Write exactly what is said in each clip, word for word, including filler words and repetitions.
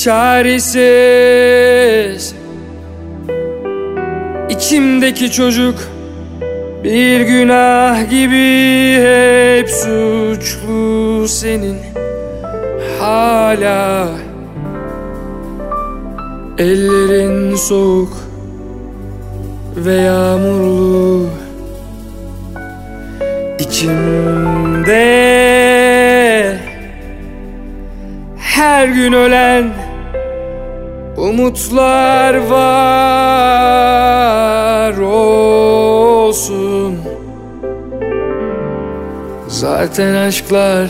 çaresiz. İçimdeki çocuk bir günah gibi hep suçlu senin. Hala ellerin soğuk ve yağmurlu. İçimde her gün ölen umutlar var olsun. Zaten aşklar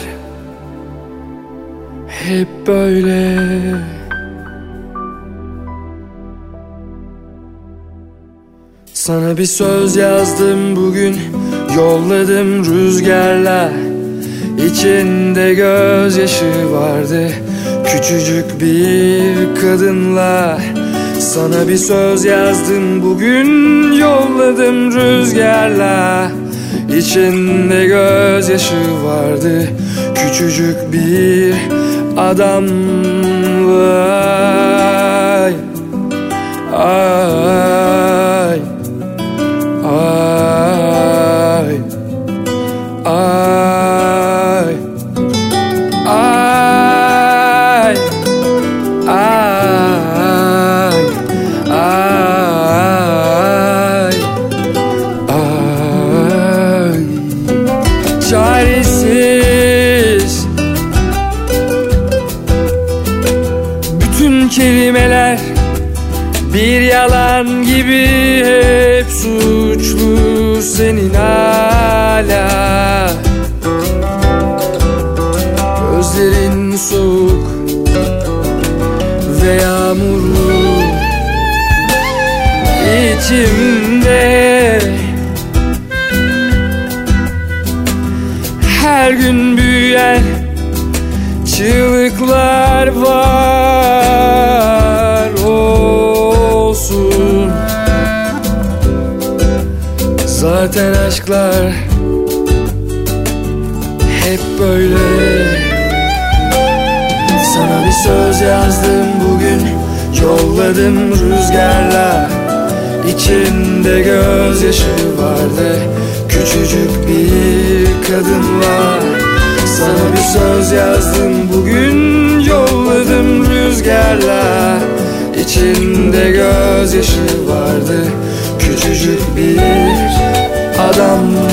hep böyle. Sana bir söz yazdım bugün, yolladım rüzgarla. İçinde gözyaşı vardı, küçücük bir kadınla. Sana bir söz yazdım bugün, yolladım rüzgarla. İçinde gözyaşı vardı, küçücük bir adamla. Ay, ay, ay, ay, ay, ay, ay. Çaresiz bütün kelimeler bir yalan gibi hep suçlu senin hala. Gözlerin soğuk ve yağmurlu. İçimde her gün büyüyen çığlıklar var olsun. Zaten aşklar hep böyle. Sana bir söz yazdım bugün, yolladım rüzgarla. İçinde gözyaşı vardı, küçücük bir kadınla. Sana bir söz yazdım bugün, yolladım rüzgarla. İçinde gözyaşı vardı, küçücük bir adamla.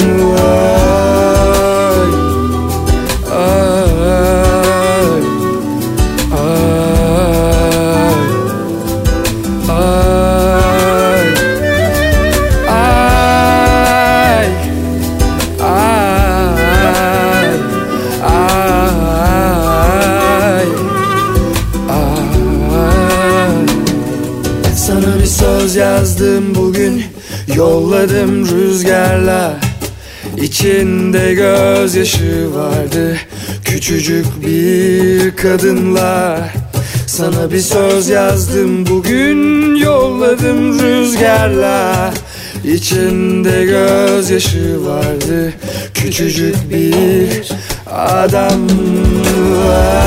Sana bir söz yazdım bugün, yolladım rüzgarla. İçinde gözyaşı vardı, küçücük bir kadınla. Sana bir söz yazdım bugün, yolladım rüzgarla. İçinde gözyaşı vardı, küçücük bir adamla.